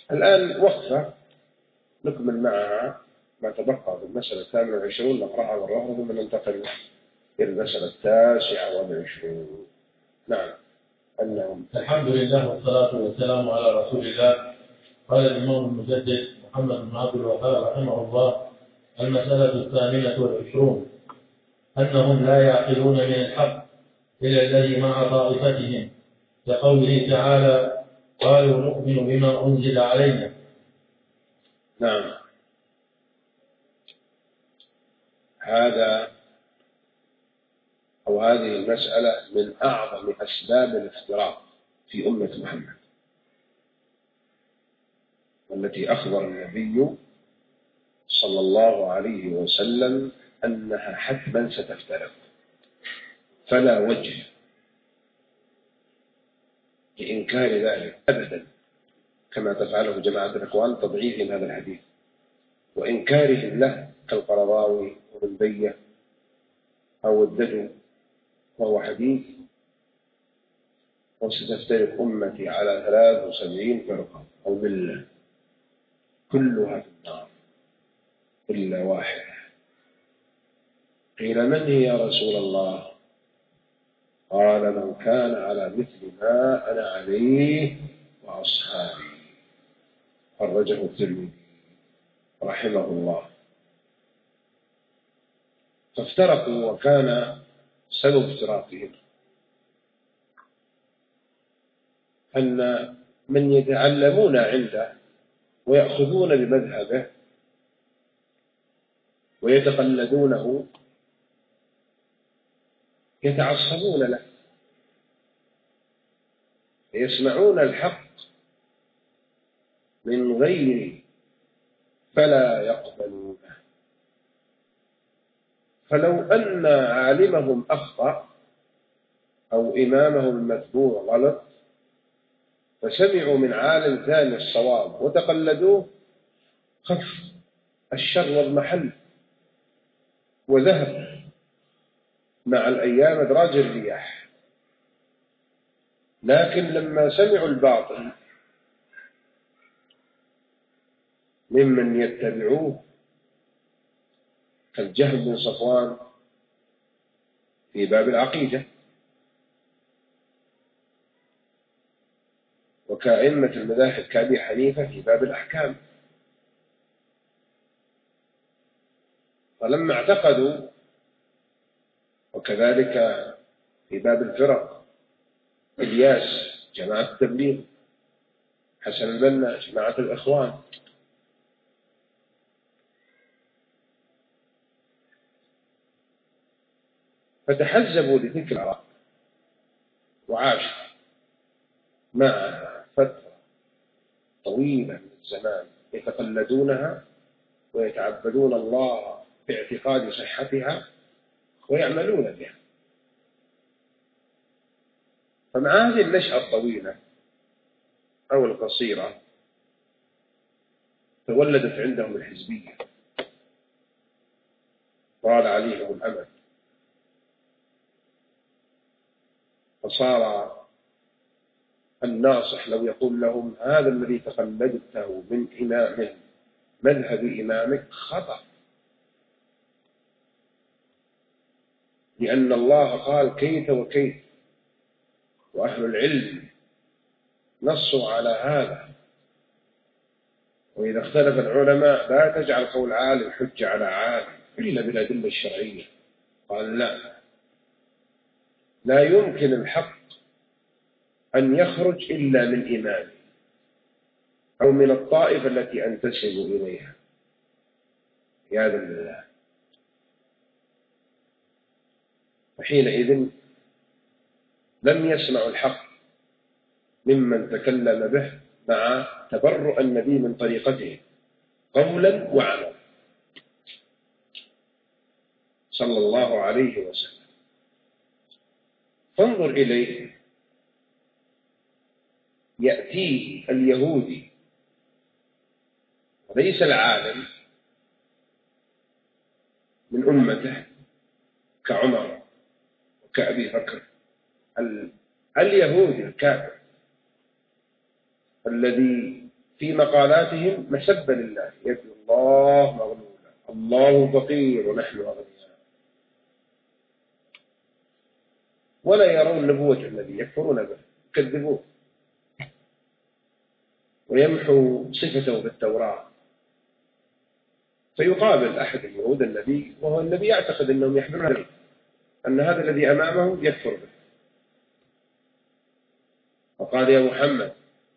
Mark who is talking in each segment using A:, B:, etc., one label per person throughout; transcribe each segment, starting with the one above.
A: الآن وقفة نكمل معها ما تبقى بالمسألة 28 نقرأها مرة ثم ننتقل إلى المسألة 29. نعم.
B: الحمد لله والصلاة والسلام على رسول الله. قال الإمام المجدد محمد بن عبد الوهاب رحمه الله: المسألة 28 أنهم لا يعقلون من الحق إلى الذي مع طائفتهم، لقوله تعالى: قالوا نؤمن بما أنزل علينا.
A: نعم. هذه المسألة من أعظم أسباب الافتراق في أمة محمد، والتي أخبر النبي صلى الله عليه وسلم أنها حتما ستفترق، فلا وجه لإنكار ذلك أبدا كما تفعله جماعة الإخوان، تضعيفهم هذا الحديث وإنكارهم له كالقرضاوي والبية أو الدجو، وهو حديث: وستفترق أمتي على 73 فرقة أو ملة كلها في النار إلا واحدة. قيل: من هي يا رسول الله؟ قال: من كان على مثل ما أنا عليه وأصحابي. خرجه الترمذي رحمه الله. فافترقوا، وكان سبب افتراقهم أن من يتعلمون عنده ويأخذون بمذهبه ويتقلدونه يتعصبون له، يسمعون الحق من غيره فلا يقبلونه. فلو أن عالمهم أخطأ أو إمامهم المتبوع غلط فسمعوا من عالم ثاني الصواب وتقلدوه، خف الشر والمحل وذهب مع الأيام أدراج الرياح. لكن لما سمعوا الباطل ممن يتبعوه كالجهم بن صفوان في باب العقيدة، وكأئمة المذاهب كأبي حنيفة في باب الأحكام، فلما اعتقدوا، وكذلك في باب الفرق: إلياس جماعة التبليغ، حسن البنا جماعة الإخوان، فتحزبوا لتلك الآراء وعاشوا معها فترة طويلة من الزمان يتقلدونها ويتعبدون الله باعتقاد صحتها ويعملون بها. فمع هذه النشأة الطويلة أو القصيرة تولدت عندهم الحزبية، طال عليهم الأمد، فصار الناصح لو يقول لهم: هذا الذي تقلدته من مذهب إمامك خطأ، لأن الله قال كيت وكيت، وأهل العلم نصوا على هذا. وإذا اختلف العلماء لا تجعل قول عالم حجة على عالم إلا بالأدلة الشرعية. قال: لا يمكن الحق أن يخرج إلا من إمام أو من الطائفة التي أنتسب إليها، عياذا بالله. وحينئذ لم يسمع الحق ممن تكلم به مع تبرؤ النبي من طريقته قولا وعملا صلى الله عليه وسلم. فانظر إليه، يأتيه اليهودي وليس العالم من أمته كعمر وكأبي بكر، اليهودي الكافر الذي في مقالاتهم مسبة لله، يد الله مغلولة، الله فقير ونحن أغنياء، ولا يرون نبوة النبي، يكفرون به، يكذبون، ويمحو صفته في التوراة. فيقابل أحد اليهود النبي، وهو النبي يعتقد أنهم يحملون أن هذا الذي أمامه يكفر به، وقال يا محمد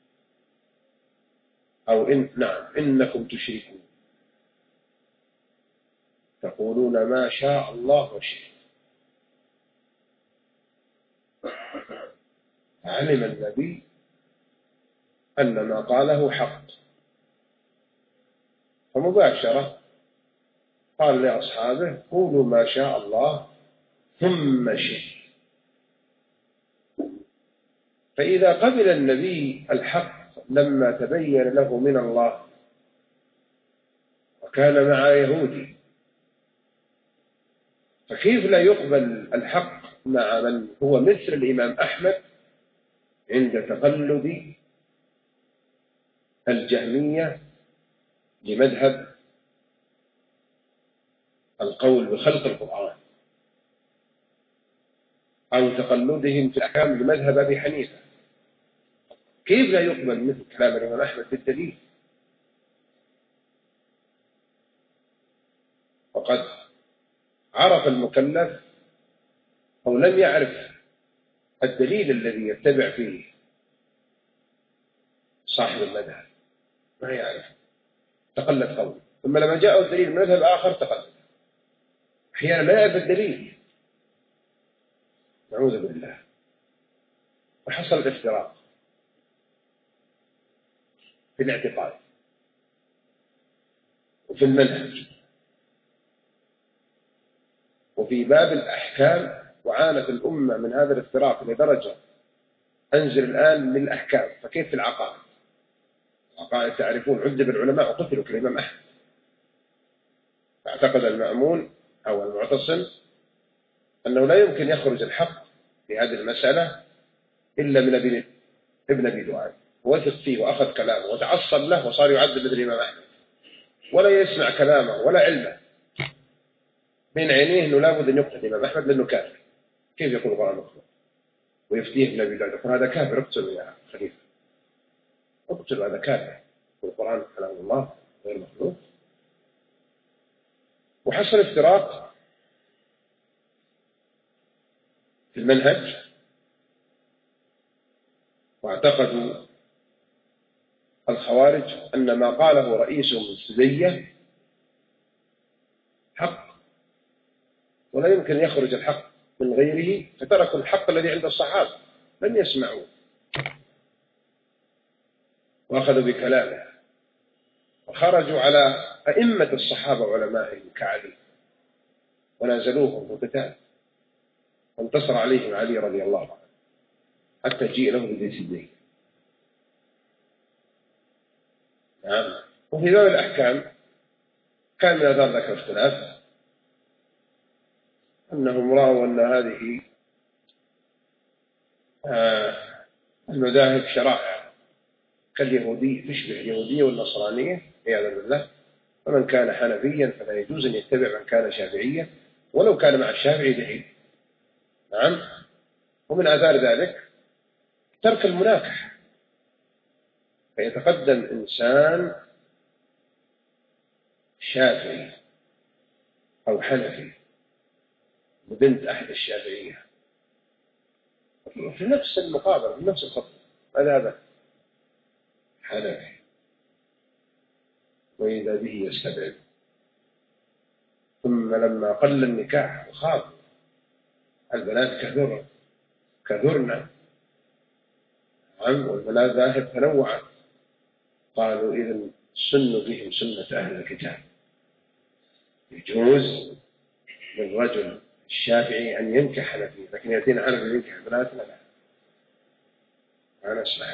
A: أو نعم إنكم تشركون تقولون ما شاء الله وشئت. علم النبي أن ما قاله حق، فمباشرة قال لأصحابه قولوا ما شاء الله ثم شئت. فإذا قبل النبي الحق لما تبين له من الله وكان مع يهودي، فكيف لا يقبل الحق مع من هو مثل الإمام أحمد عند تقلد الجهمية لمذهب القول بخلق القرآن، أو تقلدهم في الأحكام لمذهب أبي حنيفة؟ كيف لا يقبل مثل كلام الإمام أحمد بالدليل؟ وقد عرف المكلف أو لم يعرف الدليل الذي يتبع فيه صاحب المذهب، ما يعرف، تقلد قوله، ثم لما جاءه الدليل من مذهب آخر تقلد، أحيانا لا يعرف الدليل، نعوذ بالله. وحصل الافتراق في الاعتقاد وفي المنهج وفي باب الأحكام، وعانت الأمة من هذا الافتراق لدرجة أنزل الآن من الأحكام، فكيف في العقائد؟ العقائد تعرفون عذب العلماء وقتلوا كالإمام أحمد، اعتقد المأمون أو المعتصم أنه لا يمكن يخرج الحق في هذه المسألة إلا من ابن أبي دؤاد، وثق فيه وأخذ كلامه وتعصب له وصار يعذب مثل الإمام أحمد، ولا يسمع كلامه ولا علمه، بين عينيه أنه لابد أن يقتل الإمام أحمد لأنه كافر. كيف يقول القرآن مخلوق ويفتيه ابن أبي دؤاد يقول هذا كافر، اقتلوا يا خليفة، اقتلوا هذا كافر، والقرآن كلام الله غير مخلوق. وحصل افتراق في المنهج، واعتقدوا الخوارج أن ما قاله رئيسهم السدية حق ولا يمكن يخرج الحق من غيره، فتركوا الحق الذي عند الصحابة لم يسمعوا وأخذوا بكلامه، وخرجوا على أئمة الصحابة وعلمائهم كعلي ونازلوهم بقتال، وانتصر عليهم علي رضي الله عنه حتى جيء له بذي سدي. نعم. وفي باب الأحكام كان من أثار ذاك الاختلاف أنهم رأوا أن هذه المذاهب شرائع كاليهودي، تشبه اليهودية والنصرانية عياذا بالله، فمن كان حنفيا فلا يجوز أن يتبع من كان شافعيا ولو كان مع الشافعي دحين. نعم. ومن آثار ذلك ترك المناكحة، فيتقدم إنسان شافعي أو حنفي ببنت أحد الشافعية في نفس المقابلة في نفس الخط، هذا حنفي وإذا به يستبعد. ثم لما قل النكاح وخاف البنات كثرنا، والمذاهب تنوعت، قالوا إذن سن بهم سنة أهل الكتاب، يجوز للرجل الشافعي أن ينكح حنفي، لكن يأتينا حنفي ينكح البنات لا، ما نسمع.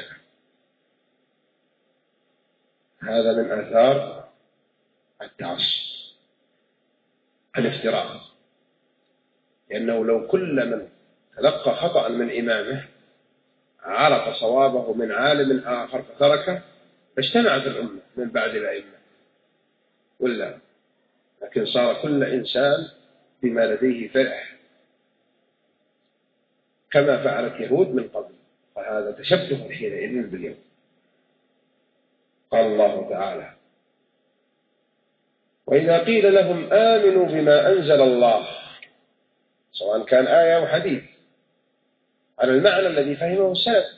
A: هذا من آثار التعصب الافتراء، لأنه لو كل من تلقى خطأ من إمامه عرف صوابه من عالم آخر فتركه فاجتمعت الأمة من بعد الأئمة ولا، لكن صار كل إنسان بما لديه فرح كما فعلت يهود من قبل، فهذا تشبه حينئذ باليوم. قال الله تعالى: وإذا قيل لهم آمنوا بما أنزل الله، سواء كان آية أو حديث على المعنى الذي فهمه السلف،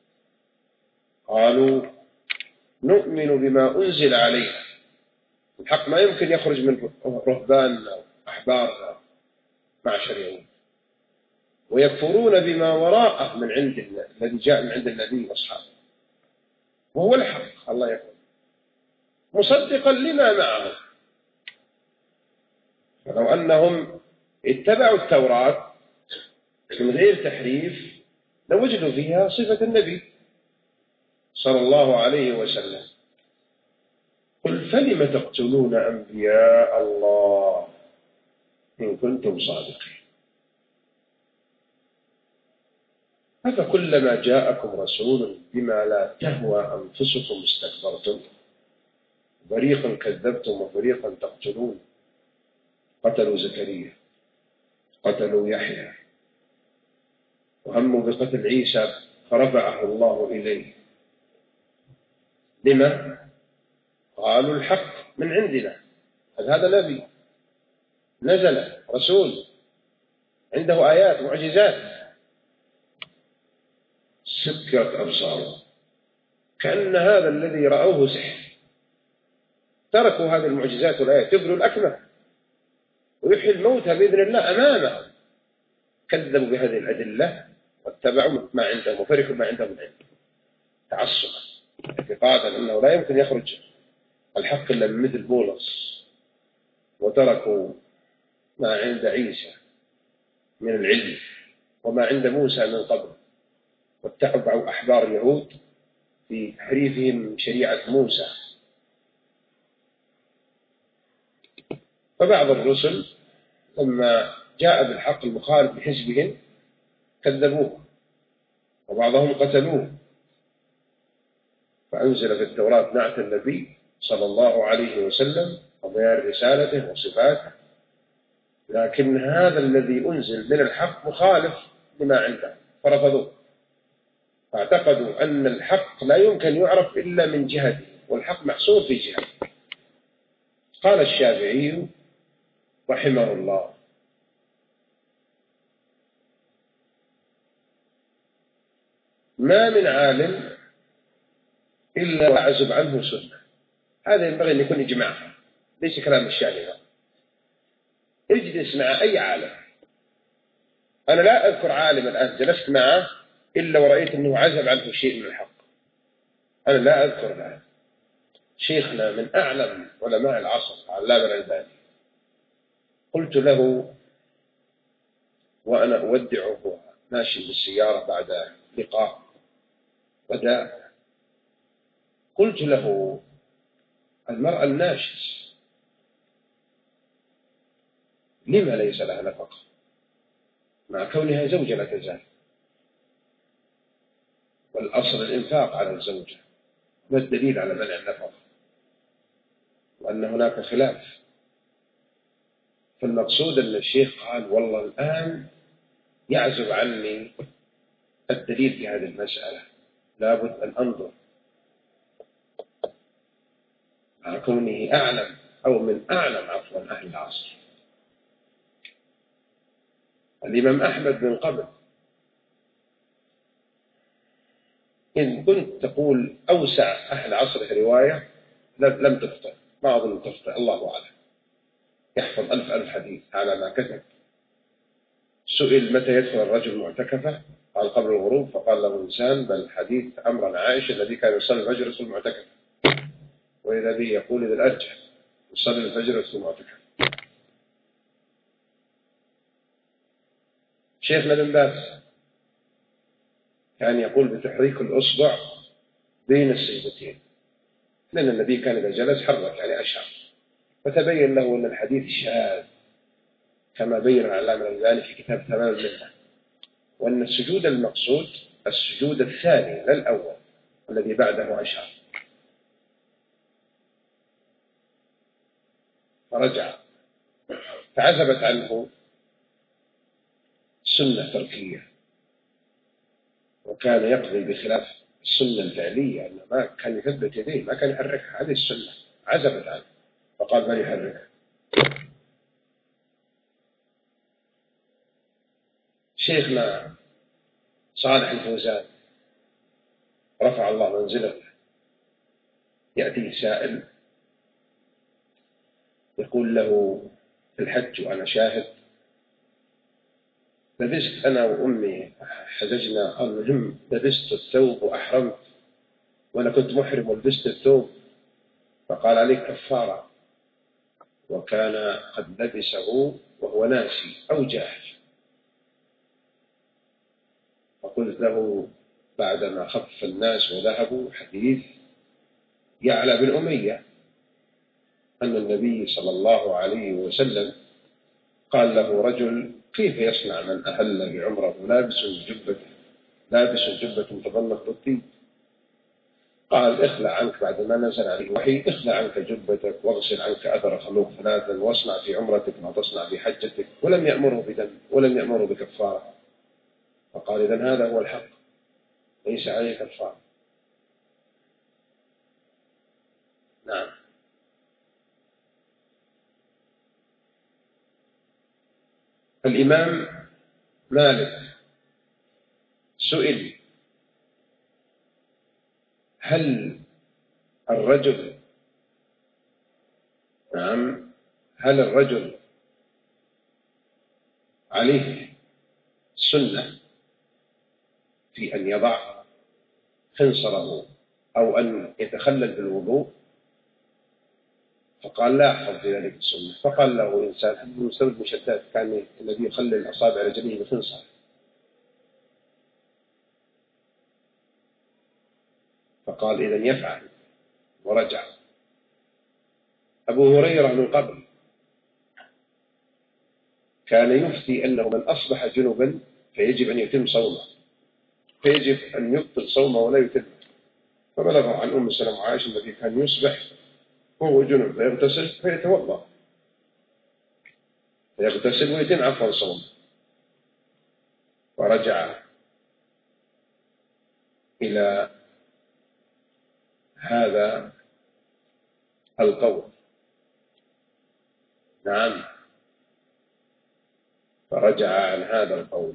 A: قالوا نؤمن بما أنزل علينا. الحق ما يمكن يخرج من رهبان أو أحبار معشر يهود، ويكفرون بما وراءه من عند الله الذي جاء من عند النبي وأصحابه، وهو الحق. الله يقول مصدقا لما معه. فلو أنهم اتبعوا التوراة من غير تحريف لوجدوا فيها صفة النبي صلى الله عليه وسلم. قل فلم تقتلون أنبياء الله إن كنتم صادقين، أفكلما جاءكم رسول بما لا تهوى أنفسكم استكبرتم فريقا كذبتم وفريقا تقتلون. قتلوا زكريا، قتلوا يحيى، وهموا بقتل عيسى فرفعه الله إليه. لما؟ قالوا الحق من عندنا، هذا نبي نزل رسول عنده آيات معجزات. سكرت أبصارهم كأن هذا الذي رأوه سحر. تركوا هذه المعجزات والآيات، يبروا الأكمه ويحيي الموتى بإذن الله أمامهم. كذبوا بهذه الأدلة واتبعوا ما عندهم وفرحوا ما عندهم من عنده، تعصبا اعتقادا أنه لا يمكن يخرج الحق إلا من مثل بولس، وتركوا ما عند عيسى من العلم وما عند موسى من قبل، واتبعوا أحبار اليهود في تحريفهم شريعة موسى. فبعض الرسل لما جاء بالحق المخالف لحزبهم كذبوه، وبعضهم قتلوه. فأنزل في التوراة نعت النبي صلى الله عليه وسلم وبيان رسالته وصفاته، لكن هذا الذي أنزل من الحق مخالف لما عنده فرفضوه، فاعتقدوا أن الحق لا يمكن يعرف إلا من جهته، والحق محصور في جهته. قال الشافعي رحمه الله: ما من عالم إلا ويعزب عنه سنة. هذا ينبغي أن يكون إجماع، ليس كلام الشافعي. اجلس مع أي عالم، أنا لا أذكر عالم الآن جلست معه إلا ورأيت أنه عزب عنه شيء من الحق، أنا لا أذكر له. شيخنا من أعلم علماء العصر علامة الألباني، قلت له وأنا أودعه ماشي بالسيارة بعد لقاء غداء، قلت له: المرأة الناشز لما ليس لها نفقة مع كونها زوجة لا تزال، والأصل الإنفاق على الزوجة، ما الدليل على منع النفقة؟ وأن هناك خلاف. فالمقصود أن الشيخ قال: والله الآن يعزب عني الدليل في هذه المسألة، لابد أن أنظر، مع كونه أعلم أو من أعلم عفوا أهل العصر. الإمام أحمد من قبل إن كنت تقول أوسع أهل عصره رواية لم تخطئ، ما أظن تخطئ، الله أعلم، يحفظ 1000 حديث على ما كتب. سئل متى يدخل الرجل معتكفة؟ قال: قبل الغروب. فقال له إنسان: بل حديث أمر عائشة الذي كان يصلي الفجر في المعتكف، وإذا به يقول إذا الأرجح يصلي الفجر في المعتكف. شيخنا بن باز كان يقول بتحريك الأصبع بين السجدتين، لأن النبي كان إذا جلس حرك يعني أشعر، فتبين له أن الحديث شاذ كما بين العلامة الألباني في كتاب تمام المنة، وأن السجود المقصود السجود الثاني لا الأول الذي بعده أشعر. فرجع، فعزبت عنه سنة تركية، وكان يقضي بخلاف السنة الفعلية، أنه ما كان يثبت يديه، ما كان يحركها، هذه السنة عزبت عنه فقال من يحركها. شيخنا صالح الفوزان رفع الله منزله، يأتي سائل يقول له في الحج وأنا شاهد، لبست أنا وأمي حججنا، المهم لبست الثوب وأحرمت وأنا كنت محرم ولبست الثوب، فقال عليك كفارة، وكان قد لبسه وهو ناسي أو جاهل. فقلت له بعدما خف الناس وذهبوا حديث يعلى بن أمية أن النبي صلى الله عليه وسلم قال له رجل كيف يصنع من أهل بعمره لابس جبة تظلق بالطيب؟ قال اخلع عنك بعد ما نزل عليه الوحي، اخلع عنك جبتك واغسل عنك أثر خلوق ثلاثا واصنع في عمرتك ما تصنع في حجتك، ولم يأمره بدم ولم يأمره بكفارة. فقال إذن هذا هو الحق، ليس عليه كفارة. نعم. الإمام مالك سئل هل الرجل عليه سنة في أن يضع خنصره أو أن يتخلل بالوضوء؟ فقال لا أحفظ في ذلك السنة. فقال له إنسان مستند مشتات كان الذي يخلل أصابع رجله بخنصر، فقال إذن يفعل، ورجع. أبو هريرة من قبل كان يفتي أنه من أصبح جنبا فيجب أن يتم صومه، فيجب أن يبطل صومه ولا يتم. فبلغ عن أم سلمة وعائشة الذي كان يصبح وهو جنب فيغتسل فيتوضأ، فيغتسل ويتم عفوا صومه. ورجع إلى هذا القول. نعم، فرجع عن هذا القول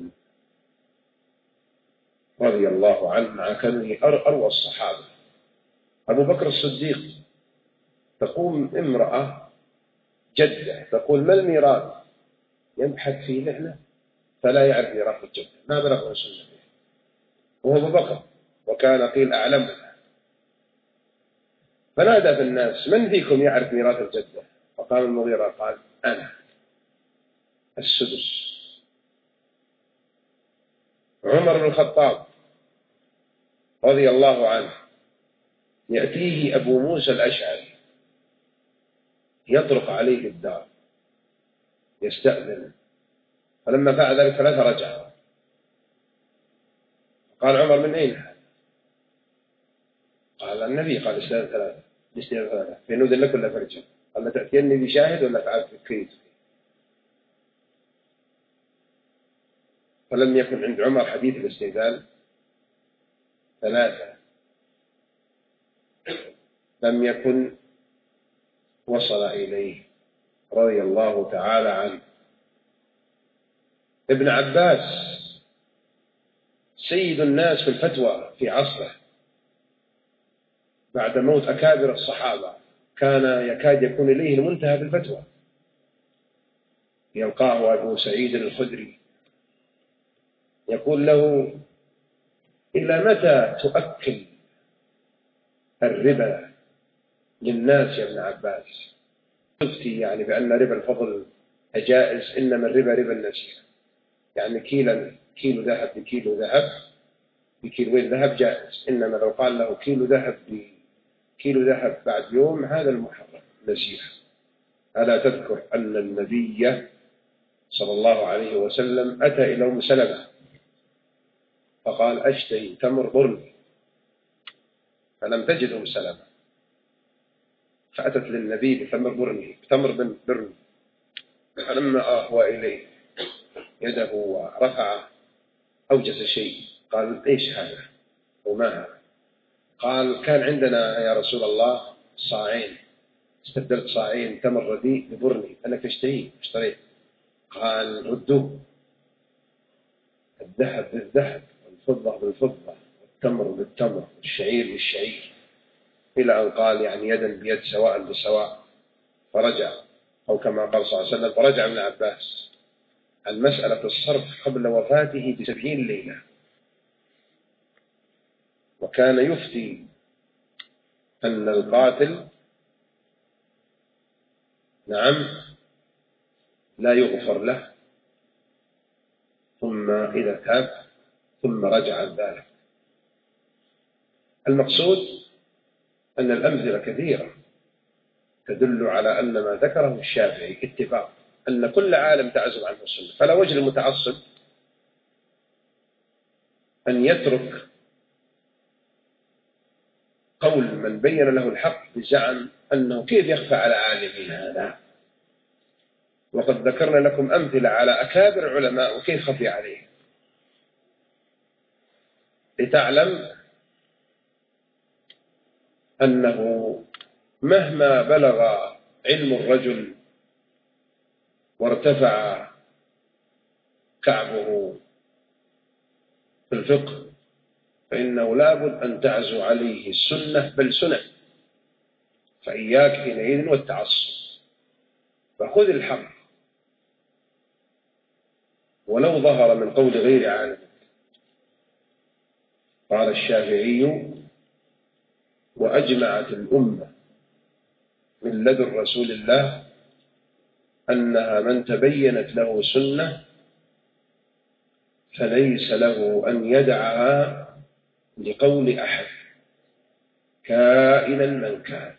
A: رضي الله عنه مع كونه أروى الصحابة. أبو بكر الصديق تقوم امرأة جدة تقول ما الميراث؟ يبحث في لعنة فلا يعرف ميراث الجدة، ما بلغ رسول الله، وهو أبو بكر وكان قيل أعلمنا. فنادى في الناس من فيكم يعرف ميراث الجدة؟ فقام المغيرة قال أنا، السدس. عمر بن الخطاب رضي الله عنه يأتيه أبو موسى الأشعري يطرق عليه الدار يستأذن، فلما فعل ذلك 3 رجع. قال عمر من أين هذا؟ قال النبي قال استأذن 3 فإنه لك ولا فرجع؟ قال تأتيني بشاهد ولا فعلت كريت؟ فلم يكن عند عمر حديث الاستئذان 3 لم يكن وصل إليه رضي الله تعالى عنه. ابن عباس سيد الناس في الفتوى في عصره بعد موت أكابر الصحابة، كان يكاد يكون إليه المنتهى في الفتوى. يلقاه أبو سعيد الخدري يقول له إلى متى تؤكل الربا للناس يا ابن عباس؟ تفتي يعني بأن ربا الفضل جائز، إنما الربا ربا النسيئة، يعني كيلو ذهب بكيلو ذهب بكيلوين ذهب جائز، إنما لو قال له كيلو ذهب بعد يوم هذا المحرم نسيئة. ألا تذكر أن النبي صلى الله عليه وسلم أتى إلى أم سلمة فقال أشتهي تمر برني، فلم تجد أم سلمة، فأتت للنبي بتمر بن برني. فلما أهوى إليه يده ورفع أوجس شيء، قال: إيش هذا وما هذا؟ قال: كان عندنا يا رسول الله صاعين، استبدلت صاعين تمر رديء ببرني، أنا اشتريت. قال: ردوه، الذهب بالذهب والفضة بالفضة والتمر بالتمر والشعير بالشعير، إلى أن قال: يعني يدا بيد سواء بسواء. فرجع، أو كما قال صلى الله عليه وسلم: فرجع ابن عباس عن مسألة الصرف قبل وفاته ب70 ليلة، وكان يفتي أن القاتل نعم لا يغفر له، ثم إذا تاب ثم رجع عن ذلك. المقصود أن الأمثلة كثيرة تدل على أن ما ذكره الشافعي اتفاق أن كل عالم تعزب عنه السنة، فلا وجه للمتعصب أن يترك قول من بين له الحق بزعم أنه كيف يخفى على عالمين هذا، وقد ذكرنا لكم أمثلة على أكابر علماء وكيف خفي عليه، لتعلم أنه مهما بلغ علم الرجل وارتفع كعبه في الفقه، فإنه لابد أن تعزو عليه السنة بل سنة، فإياك حينئذ والتعصب، فخذ الحق ولو ظهر من قول غير عالم. قال الشافعي: وأجمعت الأمة من لدن رسول الله أنها من تبينت له سنة فليس له أن يدعها لقول أحد كائنا من كان،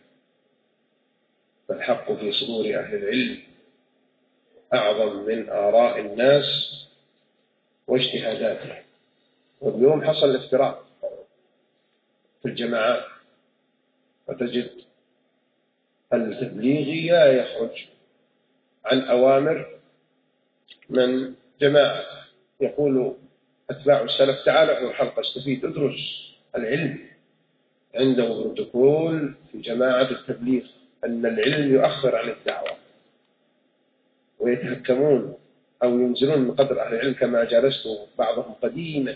A: فالحق في صدور أهل العلم أعظم من آراء الناس واجتهاداتهم. واليوم حصل الافتراء في الجماعات، فتجد التبليغي لا يخرج عن أوامر من جماعة، يقول أتباع السلف: تعالوا إلى الحلقة استفيد ادرس العلم. عنده بروتوكول في جماعة التبليغ أن العلم يؤخر عن الدعوة، ويتهكمون أو ينزلون من قدر أهل العلم، كما جالست بعضهم قديما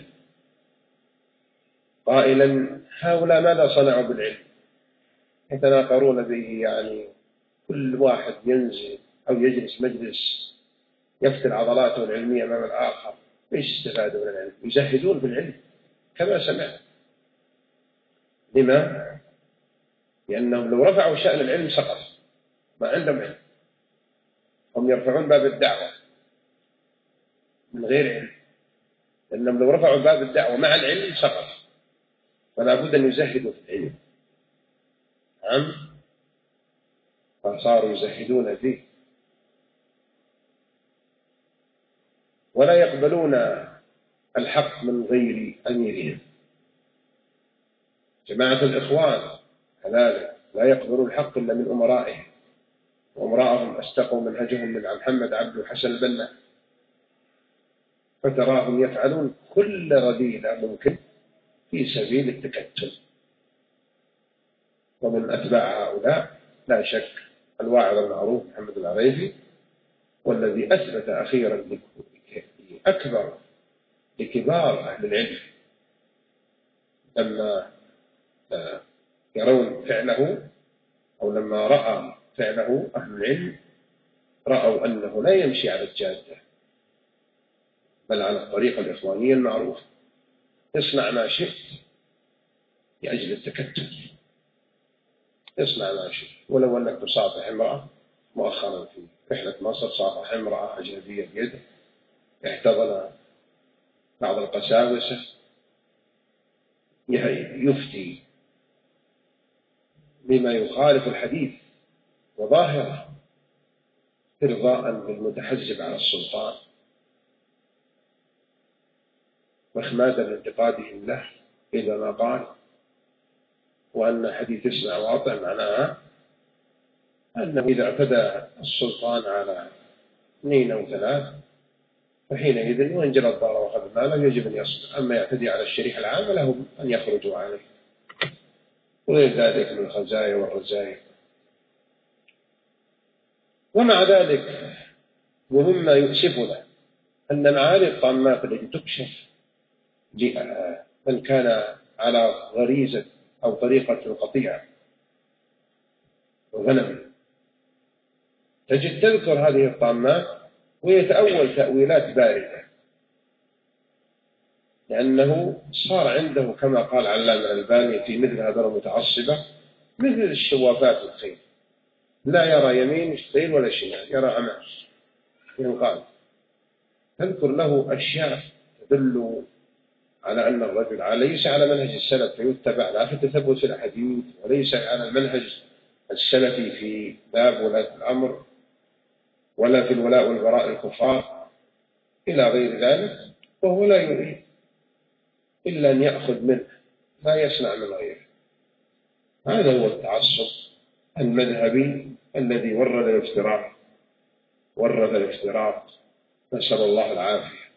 A: قائلا: هؤلاء ماذا صنعوا بالعلم؟ يتناقرون به، يعني كل واحد ينزل أو يجلس مجلس يفتل عضلاته العلمية أمام الآخر، ايش استفادوا من العلم؟ يزهدون بالعلم كما سمعت. لما؟ لأنهم لو رفعوا شأن العلم سقط، ما عندهم علم، هم يرفعون باب الدعوة من غير علم، لأنهم لو رفعوا باب الدعوة مع العلم سقط، فلا بد أن يزهدوا في العلم. نعم، فصاروا يزهدون فيه ولا يقبلون الحق من غير أميرهم. جماعة الإخوان كذلك لا يقبلون الحق إلا من أمرائهم، وأمرائهم استقوا منهجهم من محمد عبد الحسن البنا، فتراهم يفعلون كل رذيلة ممكن في سبيل التكتل. ومن أتباع هؤلاء لا شك الواعظ المعروف محمد العريفي، والذي أثبت أخيرا أكبر لكبار أهل العلم لما يرون فعله، أو لما رأى فعله أهل العلم، رأوا أنه لا يمشي على الجادة بل على الطريقة الإخوانية المعروفة: اصنع ما شئت لأجل التكتل، اصنع ما شئت. ولو أنك تصافح امرأة، مؤخرا في رحلة مصر صافح امرأة أجنبية بيده، احتضن بعض القساوسة، يفتي بما يخالف الحديث وظاهره إرضاء للمتحزب على السلطان وإخمادا لانتقادهم له إذا ما قال، وأن حديث اسمع واطع معناها أنه إذا اعتدى السلطان على 2 أو 3 فحينئذ وإن جرى الضرر وأخذ ماله يجب أن يصل. أما يعتدي على الشريحة العامة لهم أن يخرجوا عليه، وغير ذلك من الخزايا والرزايا. ومع ذلك ومما يؤسفنا أن معاني الطامات التي تكشف لمن كان على غريزة أو طريقة القطيعة وغنم تجد تذكر هذه الطامات ويتأول تأويلات باردة، لأنه صار عنده كما قال علامة الألباني في مثل هذا المتعصبة مثل الشوافات الخيل، لا يرى يمين الخيل ولا شمال، يرى أمام ينقال. تذكر له أشياء تدل على أن الرجل ليس على منهج السلف فيتبع، لا في التثبت في الأحاديث، وليس على المنهج السلفي في باب ولاة الأمر ولا في الولاء والبراء الكفار إلى غير ذلك، وهو لا يريد إلا أن يأخذ منه ما يصنع من غيره. هذا هو التعصب المذهبي الذي ورد الافتراق، نسأل الله العافية.